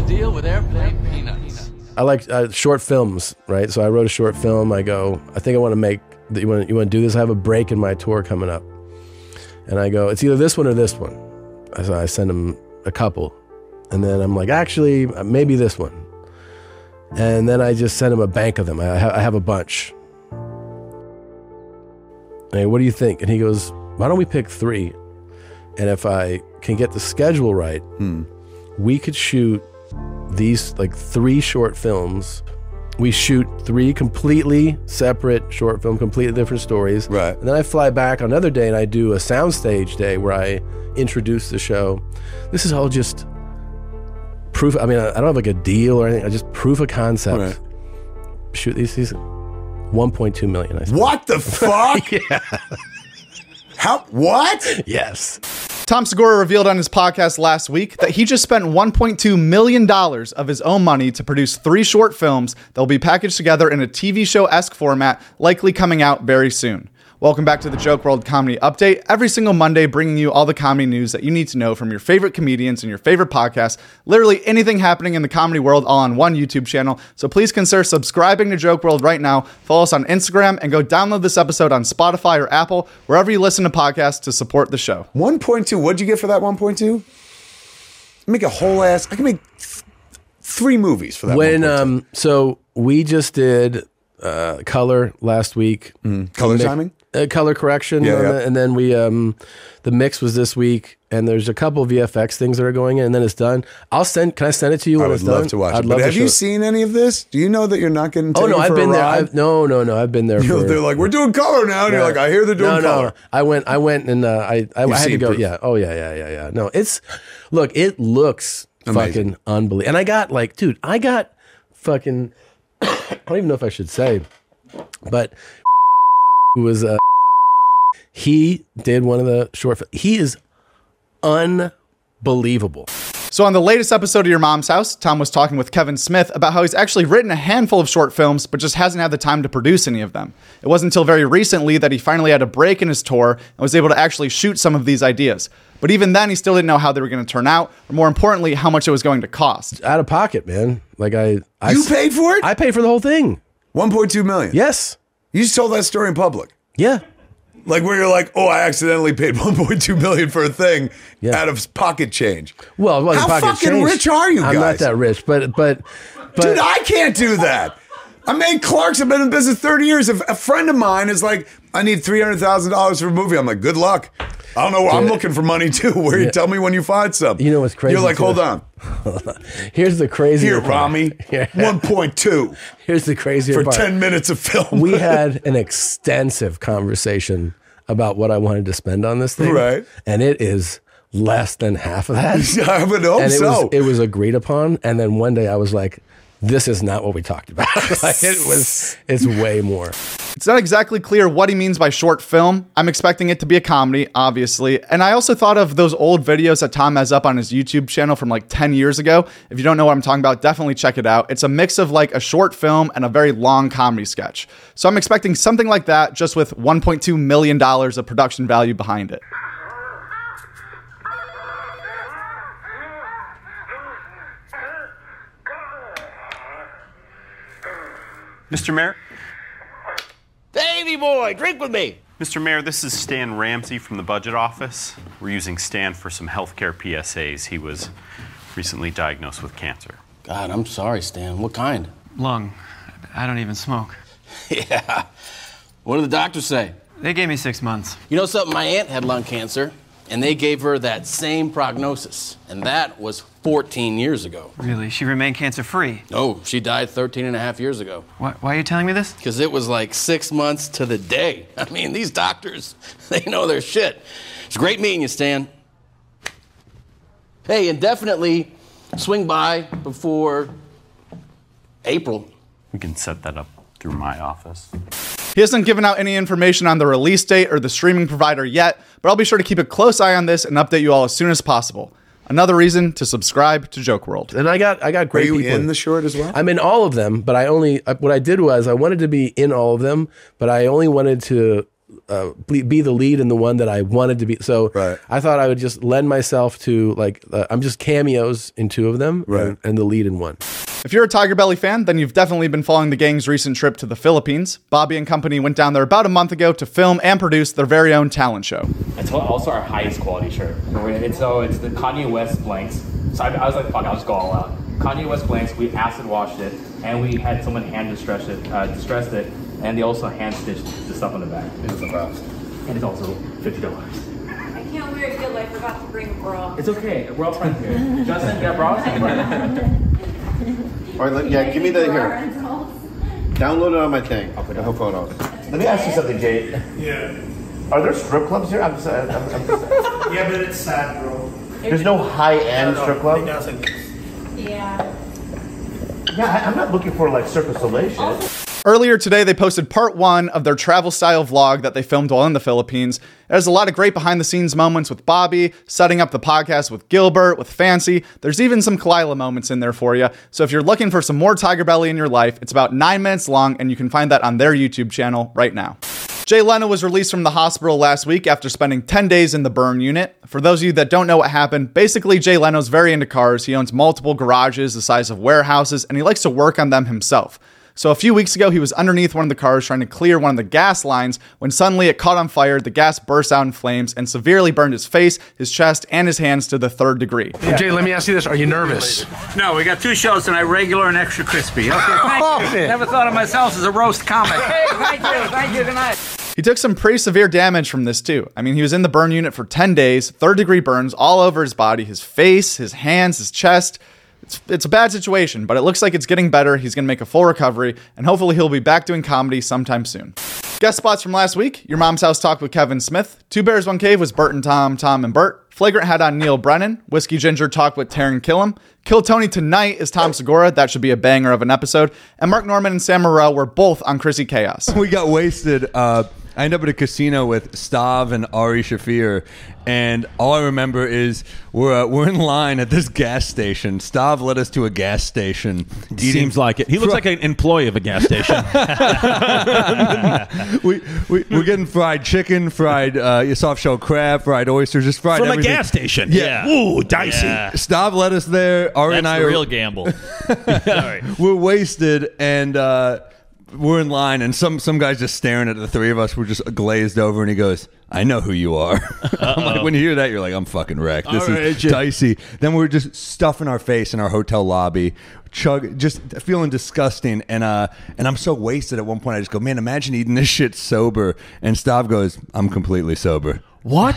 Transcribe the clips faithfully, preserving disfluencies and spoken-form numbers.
deal with airplane peanuts. I like uh, short films, right? So I wrote a short film. I go, I think I want to make, you want you want to do this? I have a break in my tour coming up. And I go, it's either this one or this one. So I send them a couple. And then I'm like, actually, maybe this one. And then I just send him a bank of them. I, ha- I have a bunch. Hey, what do you think? And he goes, why don't we pick three? And if I can get the schedule right, hmm. we could shoot these like three short films. We shoot three completely separate short film, completely different stories. Right. And then I fly back another day and I do a soundstage day where I introduce the show. This is all just proof. I mean, I don't have like a deal or anything. I just proof of concept. Right. Shoot these, these one point two million. I what the fuck? Yeah. How? What? Yes. Tom Segura revealed on his podcast last week that he just spent one point two million dollars of his own money to produce three short films that will be packaged together in a T V show-esque format, likely coming out very soon. Welcome back to the Joke World Comedy Update. Every single Monday, bringing you all the comedy news that you need to know from your favorite comedians and your favorite podcasts. Literally anything happening in the comedy world all on one YouTube channel. So please consider subscribing to Joke World right now. Follow us on Instagram and go download this episode on Spotify or Apple, wherever you listen to podcasts to support the show. one point two. What'd you get for that one point two? Make a whole ass. I can make th- three movies for that. When um, so we just did uh, color last week. Mm. Color mi- timing. Uh, color correction, Yeah, on yeah. The, and then we um, the mix was this week, and there's a couple V F X things that are going in, and then it's done. I'll send. Can I send it to you I when would it's love done? to watch I'd it. love But to have show you it. seen any of this? Do you know that you're not getting Oh taken no, I've for been a there. ride? I've, no, no, no, I've been there. You know, for, they're like, we're doing color now, and Yeah. you're like, I hear they're doing no, color. No, I went. I went and uh, I I, I had to seen go. proof. Yeah. Oh yeah, yeah, yeah, yeah. No, it's look. It looks Amazing. fucking unbelievable. And I got like, dude, I got fucking. I don't even know if I should say, but who was uh, he did one of the short. fi- He is unbelievable. So on the latest episode of Your Mom's House, Tom was talking with Kevin Smith about how he's actually written a handful of short films, but just hasn't had the time to produce any of them. It wasn't until very recently that he finally had a break in his tour and was able to actually shoot some of these ideas. But even then, he still didn't know how they were going to turn out, or more importantly, how much it was going to cost. Out of pocket, man. Like I, I You s- paid for it? I paid for the whole thing. one point two million. Yes. You just told that story in public. Yeah. Like where you're like, oh, I accidentally paid one point two million for a thing Yeah. out of pocket change. Well, it wasn't How pocket fucking change. rich are you I'm not guys? that rich, but but but Dude, I can't do that. I made Clark's. I've been in business thirty years. If a friend of mine is like, I need three hundred thousand dollars for a movie, I'm like, good luck. I don't know. I'm Dude. looking for money too. Where you Yeah. tell me when you find something. You know what's crazy, You're like, too? hold on. here's the crazy Here, part. Rami. Yeah. one point two Here's the crazier for part. ten minutes of film. We had an extensive conversation about what I wanted to spend on this thing, Right. And it is less than half of that. I would hope and it so. was it was agreed upon. And then one day I was like, this is not what we talked about. Like, it was it's way more. It's not exactly clear what he means by short film. I'm expecting it to be a comedy, obviously. And I also thought of those old videos that Tom has up on his YouTube channel from like ten years ago. If you don't know what I'm talking about, definitely check it out. It's a mix of like a short film and a very long comedy sketch. So I'm expecting something like that, just with one point two million dollars of production value behind it. Mister Mayor? Davey boy, drink with me. Mister Mayor, this is Stan Ramsey from the Budget Office. We're using Stan for some healthcare P S As. He was recently diagnosed with cancer. God, I'm sorry, Stan. What kind? Lung. I don't even smoke. Yeah. What did the doctors say? They gave me six months. You know something? My aunt had lung cancer, and they gave her that same prognosis. And that was fourteen years ago. Really? She remained cancer-free. Oh, she died thirteen and a half years ago. Why, why are you telling me this? Because it was like six months to the day. I mean, these doctors, they know their shit. It's great meeting you, Stan. Hey, and definitely swing by before April. We can set that up through my office. He hasn't given out any information on the release date or the streaming provider yet, but I'll be sure to keep a close eye on this and update you all as soon as possible. Another reason to subscribe to Joke World. And I got I got Are great you people. in the short as well? I'm in all of them, but I only what I did was I wanted to be in all of them, but I only wanted to uh, be be the lead in the one that I wanted to be. So Right. I thought I would just lend myself to like uh, I'm just cameos in two of them, Right. and, and the lead in one. If you're a Tiger Belly fan, then you've definitely been following the gang's recent trip to the Philippines. Bobby and company went down there about a month ago to film and produce their very own talent show. It's also our highest quality shirt. It's so it's the Kanye West blanks. So I, I was like, fuck, I'll just go all out. Kanye West blanks. We acid washed it, and we had someone hand distress it, uh, distressed it, and they also hand stitched the stuff on the back. It was the best. And it's also fifty dollars. I can't wear it. I forgot to bring a bra. It's okay. We're all friends here. Justin, got bras? All right, let, yeah, give me the here. Download it on my thing. I'll put the photo. Let me ask you something, Jay. Yeah. Are there strip clubs here? I'm just, I'm, I'm just, Yeah, but it's sad, bro. there's no high-end No, strip It club. doesn't. Yeah. Yeah, I, I'm not looking for like Cirque du Soleil shit. Earlier today, they posted part one of their travel style vlog that they filmed while in the Philippines. There's a lot of great behind the scenes moments with Bobby, setting up the podcast with Gilbert, with Fancy. There's even some Kalila moments in there for you. So if you're looking for some more Tiger Belly in your life, it's about nine minutes long, and you can find that on their YouTube channel right now. Jay Leno was released from the hospital last week after spending ten days in the burn unit. For those of you that don't know what happened, basically Jay Leno's very into cars. He owns multiple garages the size of warehouses, and he likes to work on them himself. So a few weeks ago, he was underneath one of the cars trying to clear one of the gas lines when suddenly it caught on fire, the gas burst out in flames, and severely burned his face, his chest, and his hands to the third degree. Jay, let me ask you this. Are you nervous? No, we got two shows tonight, regular and extra crispy. Okay, thank you. Never thought of myself as a roast comic. Hey, thank you, thank you, good night. He took some pretty severe damage from this too. I mean, he was in the burn unit for ten days, third degree burns all over his body, his face, his hands, his chest. It's, it's a bad situation, but it looks like it's getting better. He's going to make a full recovery, and hopefully he'll be back doing comedy sometime soon. Guest spots from last week: Your Mom's House talked with Kevin Smith. Two Bears, One Cave was Bert and Tom, Tom and Bert. Flagrant had on Neil Brennan. Whiskey Ginger talked with Taron Killam. Kill Tony Tonight is Tom Segura. That should be a banger of an episode. And Mark Norman and Sam Morrell were both on Chrissy Chaos. We got wasted. Uh, I ended up at a casino with Stav and Ari Shafir, and all I remember is we're uh, we're in line at this gas station. Stav led us to a gas station. Seems like it. He looks like an employee of a gas station. we, we we're getting fried chicken, fried uh, soft shell crab, fried oysters, just fried From everything. a gas station. Yeah. Yeah. Ooh, dicey. Yeah. Stav led us there. Ari That's and I the are real gamble. Sorry. we're wasted, and uh, we're in line, and some some guy's just staring at the three of us. We're just glazed over, and he goes, "I know who you are." I'm like, when you hear that, you're like, "I'm fucking wrecked. This All is right, Jim. dicey." Then we're just stuffing our face in our hotel lobby, chug, just feeling disgusting, and uh, and I'm so wasted. At one point, I just go, "Man, imagine eating this shit sober." And Stav goes, "I'm completely sober." What?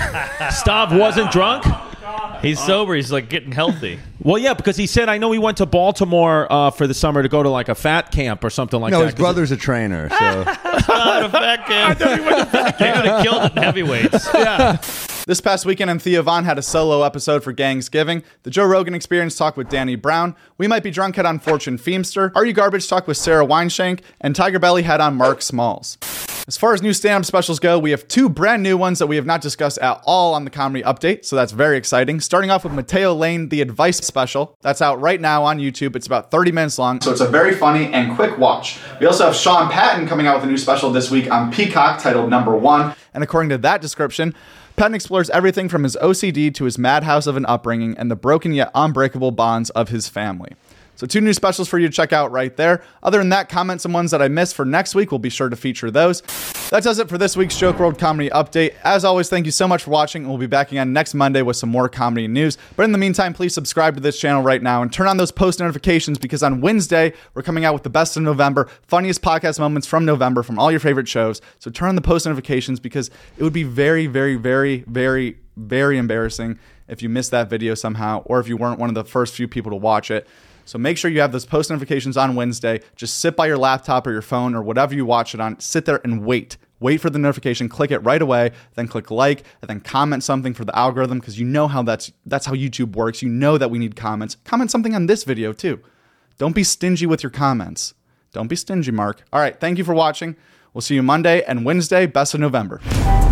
Stav wasn't drunk? He's sober. He's like getting healthy. Well, yeah, because he said, I know he went to Baltimore uh, for the summer to go to like a fat camp or something like no, that. his brother's a trainer, so Not a fat kid. I thought he went to fat kid. He would have killed it in heavyweights. Yeah. This past weekend, and Theo Von had a solo episode for Gangsgiving. The Joe Rogan Experience talked with Danny Brown. We Might Be Drunk had on Fortune Feimster. Are You Garbage talked with Sarah Weinshank. And Tiger Belly had on Mark Smalls. As far as new stand-up specials go, we have two brand new ones that we have not discussed at all on the Comedy Update, so that's very exciting. Starting off with Mateo Lane, The Advice Special. That's out right now on YouTube. It's about thirty minutes long, so it's a very funny and quick watch. We also have Sean Patton coming out with a new special this week on Peacock titled Number One. And according to that description, Patton explores everything from his O C D to his madhouse of an upbringing and the broken yet unbreakable bonds of his family. So two new specials for you to check out right there. Other than that, comment some ones that I missed for next week. We'll be sure to feature those. That does it for this week's Joke World Comedy Update. As always, thank you so much for watching, and we'll be back again next Monday with some more comedy news. But in the meantime, please subscribe to this channel right now and turn on those post notifications, because on Wednesday, we're coming out with the best of November, funniest podcast moments from November from all your favorite shows. So turn on the post notifications, because it would be very, very, very, very, very embarrassing if you missed that video somehow, or if you weren't one of the first few people to watch it. So make sure you have those post notifications on Wednesday. Just sit by your laptop or your phone or whatever you watch it on. Sit there and wait. Wait for the notification. Click it right away. Then click like, and then comment something for the algorithm, because you know how that's that's how YouTube works. You know that we need comments. Comment something on this video too. Don't be stingy with your comments. Don't be stingy, Mark. All right. Thank you for watching. We'll see you Monday and Wednesday. Best of November.